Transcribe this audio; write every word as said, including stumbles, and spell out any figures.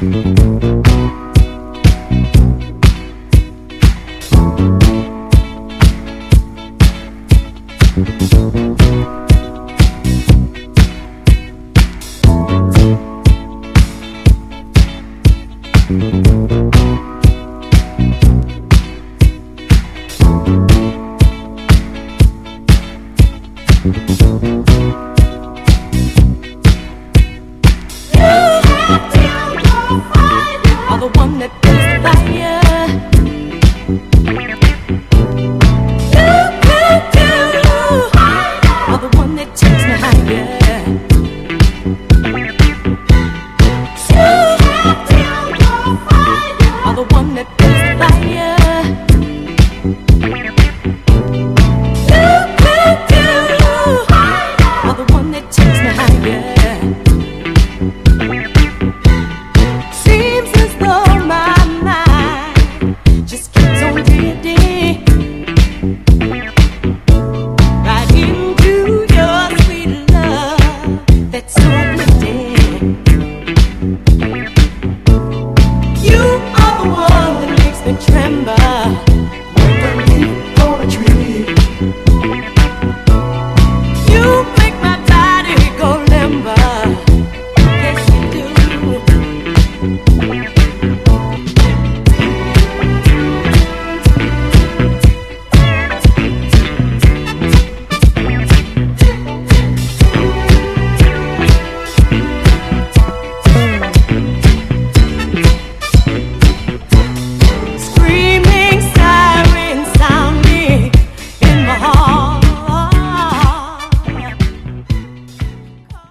Are the one that brings the fire. You, are the one that takes me higher. You, are the one that brings the fire. You, are the one that takes me higher.